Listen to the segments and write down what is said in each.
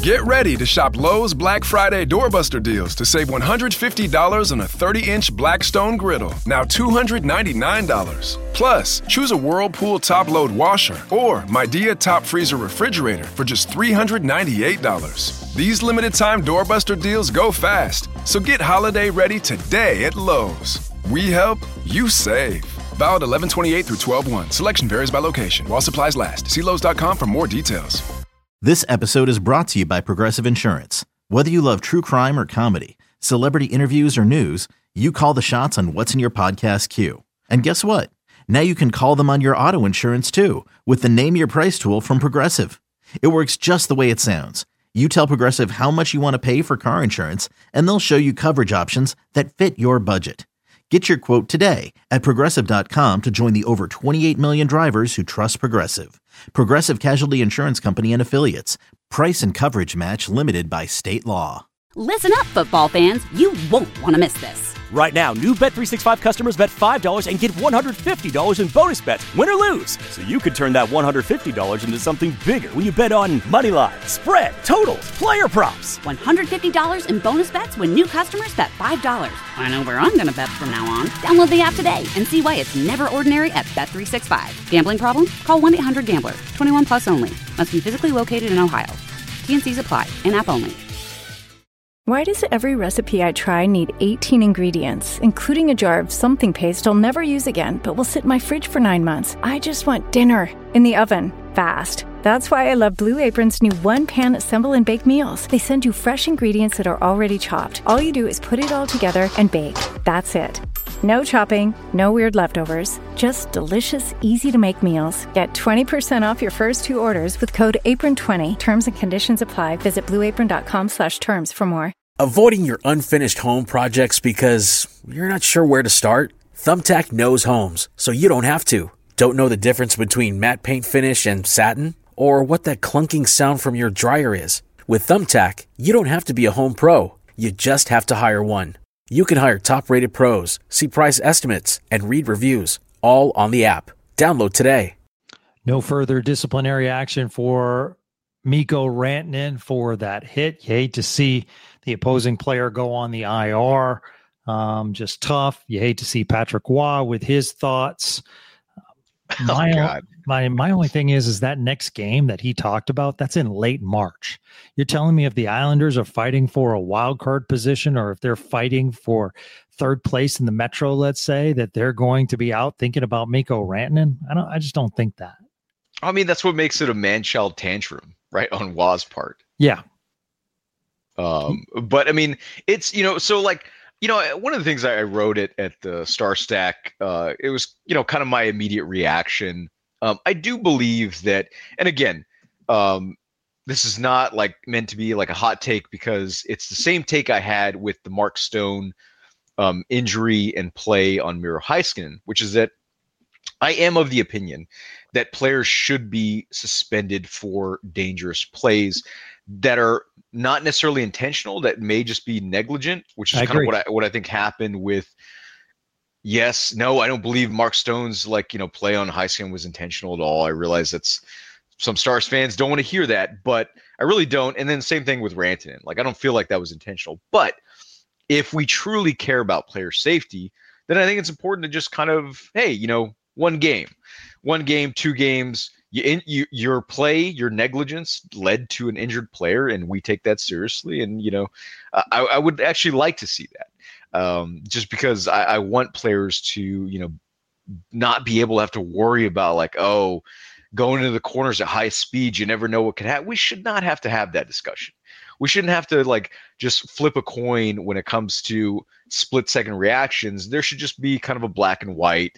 Get ready to shop Lowe's Black Friday Doorbuster deals to save $150 on a 30-inch Blackstone griddle, now $299. Plus, choose a Whirlpool top-load washer or Midea top freezer refrigerator for just $398. These limited-time Doorbuster deals go fast, so get holiday ready today at Lowe's. We help, you save. Valid 11/28 through 12/1. Selection varies by location. While supplies last. See Lowe's.com for more details. This episode is brought to you by Progressive Insurance. Whether you love true crime or comedy, celebrity interviews or news, you call the shots on what's in your podcast queue. And guess what? Now you can call them on your auto insurance too with the Name Your Price tool from Progressive. It works just the way it sounds. You tell Progressive how much you want to pay for car insurance, and they'll show you coverage options that fit your budget. Get your quote today at Progressive.com to join the over 28 million drivers who trust Progressive. Progressive Casualty Insurance Company and Affiliates. Price and coverage match limited by state law. Listen up, football fans. You won't want to miss this. Right now, new Bet365 customers bet $5 and get $150 in bonus bets, win or lose. So you could turn that $150 into something bigger when you bet on moneyline, spread, totals, player props. $150 in bonus bets when new customers bet $5. I know where I'm going to bet from now on. Download the app today and see why it's never ordinary at Bet365. Gambling problem? Call 1-800-GAMBLER. 21 plus only. Must be physically located in Ohio. T&Cs apply. In-app only. Why does every recipe I try need 18 ingredients, including a jar of something paste I'll never use again, but will sit in my fridge for 9 months? I just want dinner in the oven, fast. That's why I love Blue Apron's new one-pan assemble and bake meals. They send you fresh ingredients that are already chopped. All you do is put it all together and bake. That's it. No chopping, no weird leftovers, just delicious, easy-to-make meals. Get 20% off your first 2 orders with code APRON20. Terms and conditions apply. Visit blueapron.com/terms for more. Avoiding your unfinished home projects because you're not sure where to start? Thumbtack knows homes, so you don't have to. Don't know the difference between matte paint finish and satin? Or what that clunking sound from your dryer is? With Thumbtack, you don't have to be a home pro. You just have to hire one. You can hire top-rated pros, see price estimates, and read reviews, all on the app. Download today. No further disciplinary action for Mikko Rantanen for that hit. You hate to see the opposing player go on the IR. Just tough. You hate to see Patrick Waugh with his thoughts. My only thing is that next game that he talked about, that's in late March. You're telling me if the Islanders are fighting for a wild card position, or if they're fighting for third place in the Metro, let's say, that they're going to be out thinking about Mikko Rantanen? I just don't think that. I mean, that's what makes it a man-child tantrum, right, on Waugh's part. Yeah. But I mean, it's, so like, one of the things I wrote at the Star Stack, it was, kind of my immediate reaction. I do believe that, and again, this is not like meant to be like a hot take, because it's the same take I had with the Mark Stone injury and play on Miro Heiskanen, which is that I am of the opinion that players should be suspended for dangerous plays that are not necessarily intentional, that may just be negligent, which is kind of what I think happened with. Yes, no, I don't believe Mark Stone's play on Heiskanen was intentional at all. I realize that's some Stars fans don't want to hear that, but I really don't. And then same thing with Rantanen. I don't feel like that was intentional. But if we truly care about player safety, then I think it's important to just kind of, hey, one game, 2 games, your play, your negligence led to an injured player, and we take that seriously. And, I would actually like to see that, just because I want players to, not be able to have to worry about going into the corners at high speed. You never know what could happen. We should not have to have that discussion. We shouldn't have to just flip a coin when it comes to split second reactions. There should just be kind of a black and white,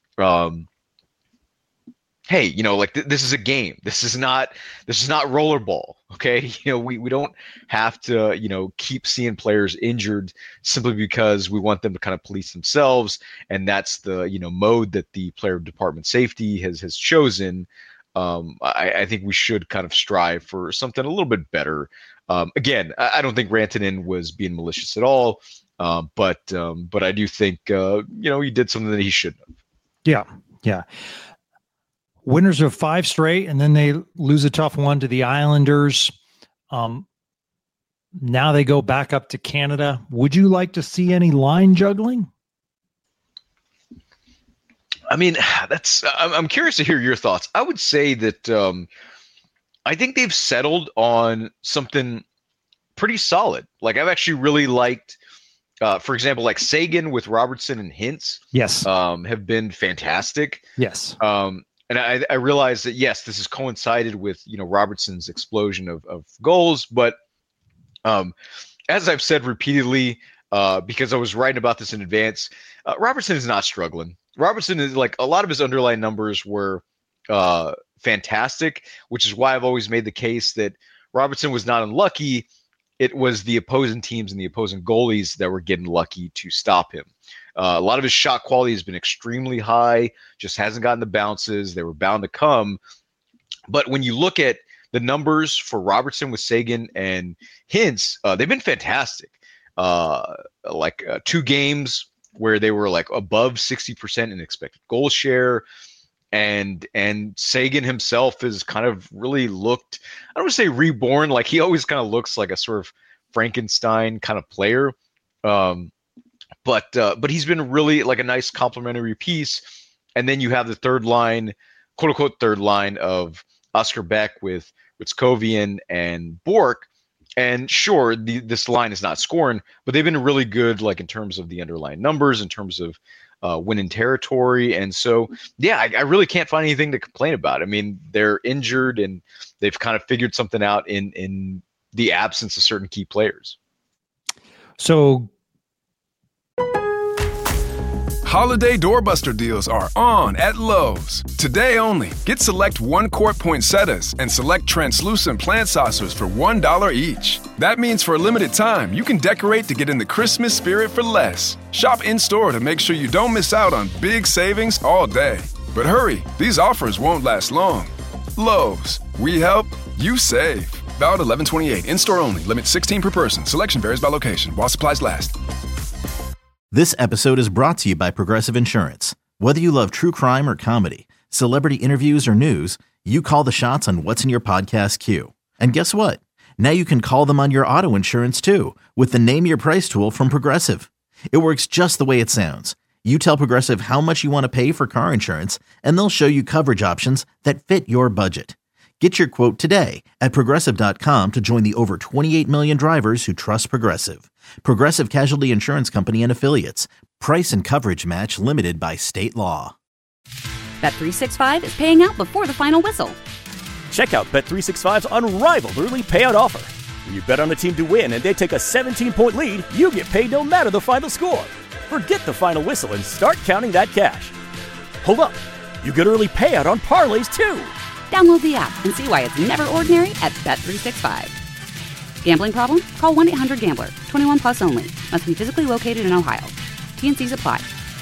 hey, this is a game. This is not rollerball. Okay. We don't have to, keep seeing players injured simply because we want them to kind of police themselves. And that's the, mode that the player department safety has chosen. I think we should kind of strive for something a little bit better. Again, I don't think Rantanen was being malicious at all. But I do think, he did something that he shouldn't have. Yeah. Yeah. Winners of 5 straight, and then they lose a tough one to the Islanders. Now they go back up to Canada. Would you like to see any line juggling? I mean, I'm curious to hear your thoughts. I would say that I think they've settled on something pretty solid. Like, I've actually really liked, for example, like Seguin with Robertson and Hintz. Yes. Have been fantastic. Yes. And I realize that, yes, this has coincided with, Robertson's explosion of goals. But as I've said repeatedly, because I was writing about this in advance, Robertson is not struggling. Robertson is, like, a lot of his underlying numbers were fantastic, which is why I've always made the case that Robertson was not unlucky. It was the opposing teams and the opposing goalies that were getting lucky to stop him. A lot of his shot quality has been extremely high, just hasn't gotten the bounces. They were bound to come. But when you look at the numbers for Robertson with Seguin and Hintz, they've been fantastic. 2 games where they were like above 60% in expected goal share. And Seguin himself has kind of really looked, I don't want to say reborn, like he always kind of looks like a sort of Frankenstein kind of player. But he's been really like a nice complementary piece. And then you have the third line, quote unquote, third line of Oscar Beck with Scovian and Bork. And sure, this line is not scoring, but they've been really good, like in terms of the underlying numbers, in terms of winning territory. And so, yeah, I really can't find anything to complain about. I mean, they're injured and they've kind of figured something out in the absence of certain key players. So Holiday doorbuster deals are on at Lowe's. Today only, get select 1-quart poinsettias and select translucent plant saucers for $1 each. That means for a limited time, you can decorate to get in the Christmas spirit for less. Shop in-store to make sure you don't miss out on big savings all day. But hurry, these offers won't last long. Lowe's, we help, you save. Valid 11/28, in-store only, limit 16 per person. Selection varies by location, while supplies last. This episode is brought to you by Progressive Insurance. Whether you love true crime or comedy, celebrity interviews or news, you call the shots on what's in your podcast queue. And guess what? Now you can call them on your auto insurance too with the Name Your Price tool from Progressive. It works just the way it sounds. You tell Progressive how much you want to pay for car insurance, and they'll show you coverage options that fit your budget. Get your quote today at Progressive.com to join the over 28 million drivers who trust Progressive. Progressive Casualty Insurance Company and Affiliates. Price and coverage match limited by state law. Bet365 is paying out before the final whistle. Check out Bet365's unrivaled early payout offer. When you bet on a team to win and they take a 17-point lead, you get paid no matter the final score. Forget the final whistle and start counting that cash. Hold up. You get early payout on parlays too. Download the app and see why it's never ordinary at Bet365. Gambling problem? Call 1-800-GAMBLER. 21 plus only. Must be physically located in Ohio. T&Cs apply.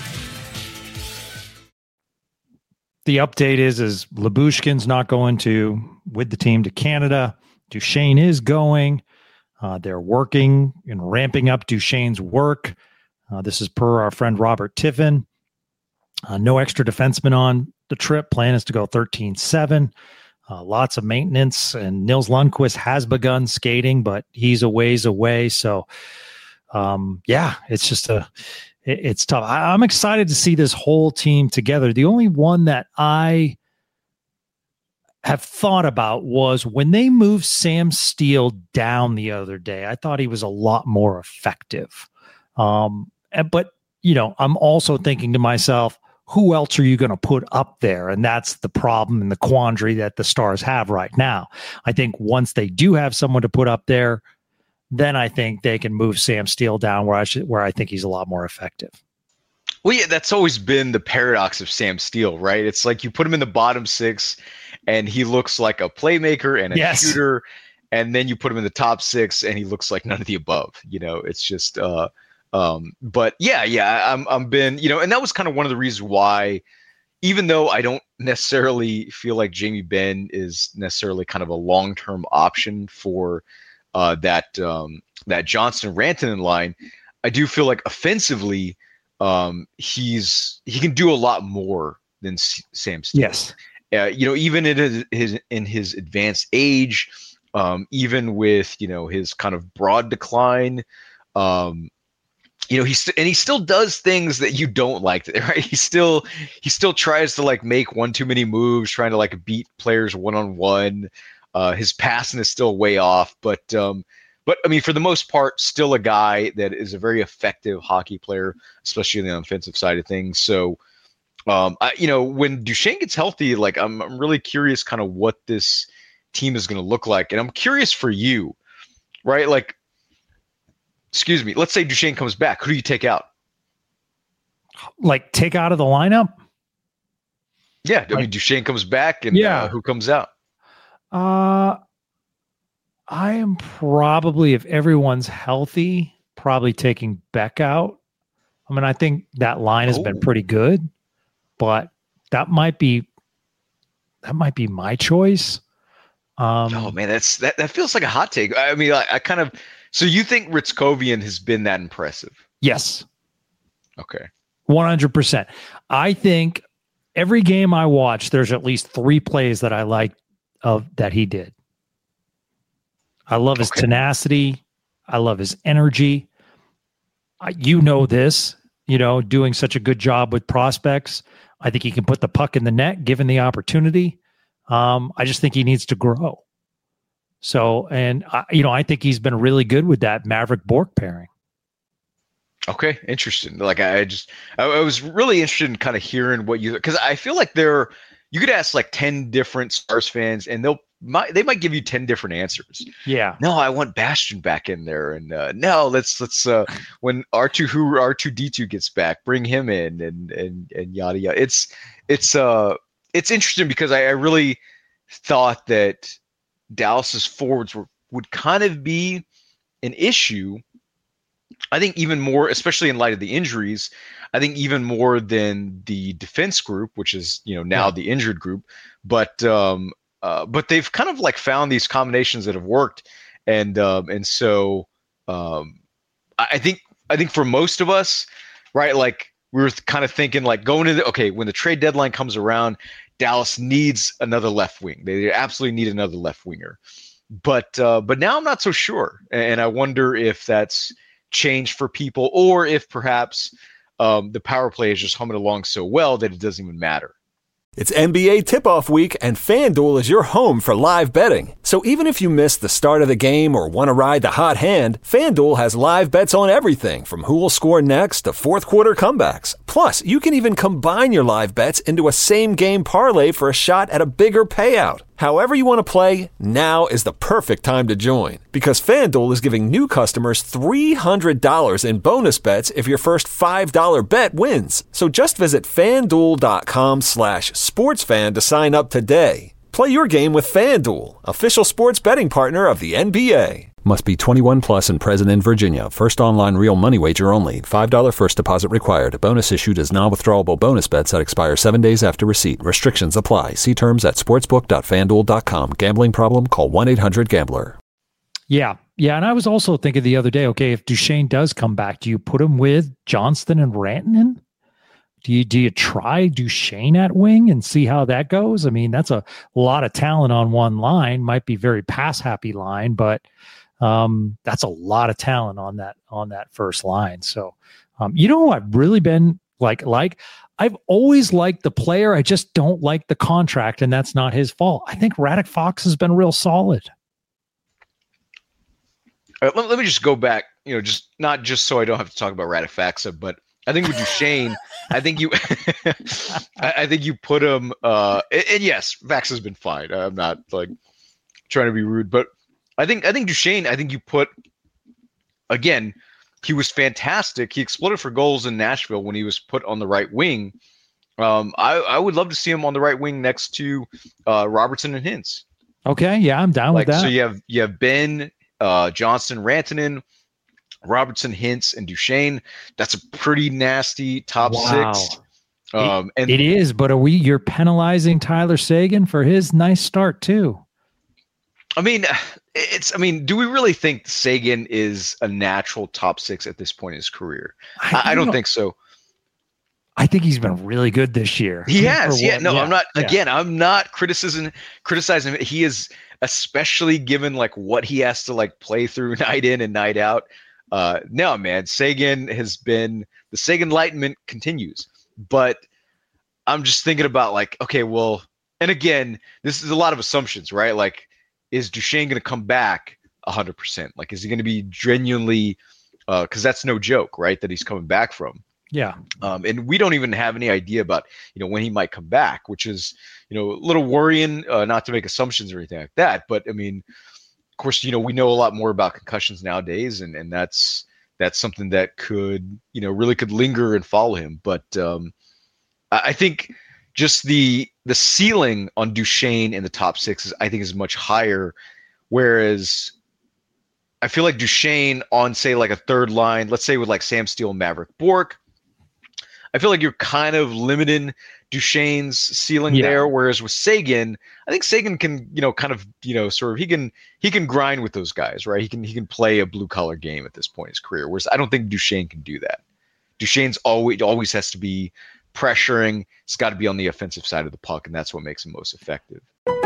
the update is Lyubushkin's not going with the team to Canada. Duchesne is going. They're working and ramping up Duchesne's work. This is per our friend Robert Tiffin. No extra defenseman on the trip. Plan is to go 13-7. Lots of maintenance, and Nils Lundqvist has begun skating, but he's a ways away. So, it's just it's tough. I'm excited to see this whole team together. The only one that I have thought about was when they moved Sam Steele down the other day. I thought he was a lot more effective. But, I'm also thinking to myself, who else are you going to put up there? And that's the problem and the quandary that the Stars have right now. I think once they do have someone to put up there, then I think they can move Sam Steele down where I think he's a lot more effective. Well, yeah, that's always been the paradox of Sam Steele, right? It's like you put him in the bottom six and he looks like a playmaker and a shooter. And then you put him in the top six and he looks like none of the above. It's just, but I'm been, and that was kind of one of the reasons why, even though I don't necessarily feel like Jamie Benn is necessarily kind of a long-term option for that Johnston Rantanen line, I do feel like offensively, he can do a lot more than Sam Steele. Yes. Even in his advanced age, even with, his kind of broad decline. He still does things that you don't like, right? He still tries to like make one too many moves, trying to like beat players one-on-one. His passing is still way off, but I mean, for the most part, still a guy that is a very effective hockey player, especially on the offensive side of things. So, when Duchene gets healthy, like I'm really curious kind of what this team is going to look like. And I'm curious for you, right? Like, excuse me, let's say Duchene comes back. Who do you take out? Like take out of the lineup? Yeah. I mean, Duchene comes back and who comes out? I am probably, if everyone's healthy, probably taking Beck out. I mean, I think that line has been pretty good, but that might be my choice. Oh man, that feels like a hot take. I mean, I kind of. So you think Ritzkovian has been that impressive? Yes. Okay. 100%. I think every game I watch, there's at least 3 plays that I like that he did. I love his tenacity. I love his energy. This, doing such a good job with prospects. I think he can put the puck in the net given the opportunity. I just think he needs to grow. So, and I think he's been really good with that Maverick Bork pairing. Okay, interesting. Like I was really interested in kind of hearing what because I feel like you could ask like 10 different Stars fans and they might give you 10 different answers. Yeah. No, I want Bastian back in there, and no, let's when R2D2 gets back, bring him in and yada yada. It's interesting because I really thought that Dallas's forwards would kind of be an issue. I think even more, especially in light of the injuries, I think even more than the defense group, which is now the injured group. But they've kind of like found these combinations that have worked, and so I think for most of us, right, like we were kind of thinking like going into when the trade deadline comes around, Dallas needs another left wing. They absolutely need another left winger. But now I'm not so sure. And I wonder if that's changed for people or if perhaps the power play is just humming along so well that it doesn't even matter. It's NBA tip-off week, and FanDuel is your home for live betting. So even if you missed the start of the game or want to ride the hot hand, FanDuel has live bets on everything from who will score next to fourth-quarter comebacks. Plus, you can even combine your live bets into a same-game parlay for a shot at a bigger payout. However you want to play, now is the perfect time to join. Because FanDuel is giving new customers $300 in bonus bets if your first $5 bet wins. So just visit FanDuel.com/sportsfan to sign up today. Play your game with FanDuel, official sports betting partner of the NBA. Must be 21 plus and present in Virginia. First online real money wager only. $5 first deposit required. Bonus issued as non-withdrawable bonus bets that expire 7 days after receipt. Restrictions apply. See terms at sportsbook.fanduel.com. Gambling problem? Call 1-800-GAMBLER. Yeah. And I was also thinking the other day, okay, if Duchene does come back, do you put him with Johnston and Rantanen? Do you try Duchene at wing and see how that goes? I mean, that's a lot of talent on one line. Might be very pass-happy line, but that's a lot of talent on that first line. So, I've really been like I've always liked the player. I just don't like the contract, and that's not his fault. I think Radek Fox has been real solid. Let me just go back, not just so I don't have to talk about Radek Fox, but I think with Duchene, I think you put him, and yes, Vax has been fine. I'm not like trying to be rude, but I think Duchene, you put, again, he was fantastic. He exploded for goals in Nashville when he was put on the right wing. I would love to see him on the right wing next to Robertson and Hintz. Okay, yeah, I'm down with that. So you have Ben, Johnston, Rantanen, Robertson, Hintz, and Duchene. That's a pretty nasty top six. And it is, but you're penalizing Tyler Seguin for his nice start too. I mean, do we really think Seguin is a natural top six at this point in his career? I don't think so. I think he's been really good this year. He has. Yeah. No, I'm not. Yeah. Again, I'm not criticizing him. He is, especially given like what he has to like play through night in and night out. No, man, Seguin has been, the Seguin enlightenment continues. But I'm just thinking about like, okay, well, and again, this is a lot of assumptions, right? Like, is Duchesne going to come back 100%? Like, is he going to be genuinely, because that's no joke, right? That he's coming back from. Yeah. And we don't even have any idea about, when he might come back, which is, a little worrying, not to make assumptions or anything like that. But I mean, of course, we know a lot more about concussions nowadays, and that's something that could, really could linger and follow him. But I think just the ceiling on Duchesne in the top six I think is much higher. Whereas I feel like Duchesne on, say, like a third line, let's say with like Sam Steele, Maverick Bourque, I feel like you're kind of limiting Duchesne's ceiling there. Whereas with Seguin, I think Seguin can, kind of, sort of, he can grind with those guys, right? He can play a blue collar game at this point in his career. Whereas I don't think Duchesne can do that. Duchesne's always has to be pressuring. It's got to be on the offensive side of the puck, and that's what makes him most effective.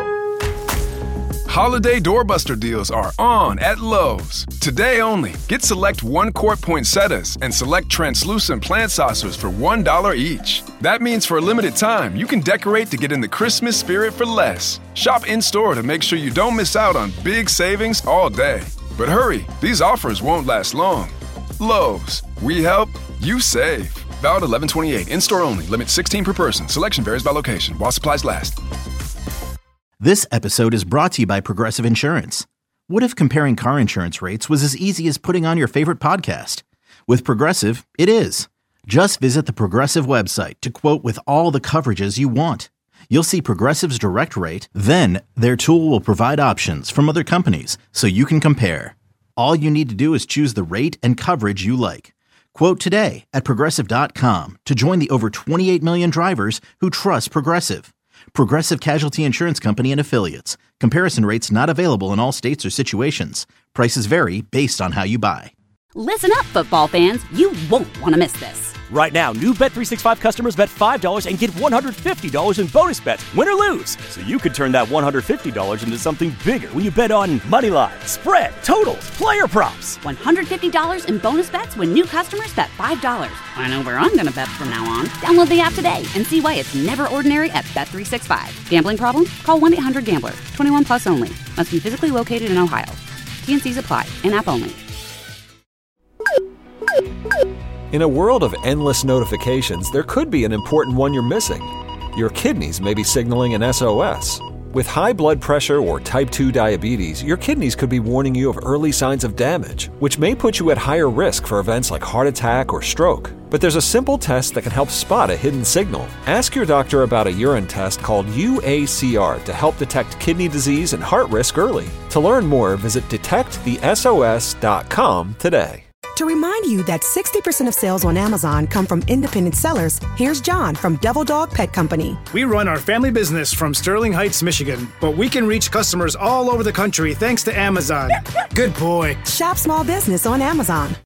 Holiday doorbuster deals are on at Lowe's. Today only, get select 1-quart poinsettias and select translucent plant saucers for $1 each. That means for a limited time, you can decorate to get in the Christmas spirit for less. Shop in-store to make sure you don't miss out on big savings all day. But hurry, these offers won't last long. Lowe's, we help, you save. Valid 11/28, in-store only, limit 16 per person. Selection varies by location, while supplies last. This episode is brought to you by Progressive Insurance. What if comparing car insurance rates was as easy as putting on your favorite podcast? With Progressive, it is. Just visit the Progressive website to quote with all the coverages you want. You'll see Progressive's direct rate, then their tool will provide options from other companies so you can compare. All you need to do is choose the rate and coverage you like. Quote today at Progressive.com to join the over 28 million drivers who trust Progressive. Progressive Casualty Insurance Company and Affiliates. Comparison rates not available in all states or situations. Prices vary based on how you buy. Listen up, football fans. You won't want to miss this. Right now, new Bet365 customers bet $5 and get $150 in bonus bets, win or lose. So you could turn that $150 into something bigger when you bet on moneyline, spread, totals, player props. $150 in bonus bets when new customers bet $5. I know where I'm going to bet from now on. Download the app today and see why it's never ordinary at Bet365. Gambling problem? Call 1-800-GAMBLER. 21 plus only. Must be physically located in Ohio. T&Cs apply. In-app only. In a world of endless notifications, there could be an important one you're missing. Your kidneys may be signaling an SOS. With high blood pressure or type 2 diabetes, your kidneys could be warning you of early signs of damage, which may put you at higher risk for events like heart attack or stroke. But there's a simple test that can help spot a hidden signal. Ask your doctor about a urine test called UACR to help detect kidney disease and heart risk early. To learn more, visit detectthesos.com today. To remind you that 60% of sales on Amazon come from independent sellers, here's John from Devil Dog Pet Company. We run our family business from Sterling Heights, Michigan, but we can reach customers all over the country thanks to Amazon. Good boy. Shop small business on Amazon.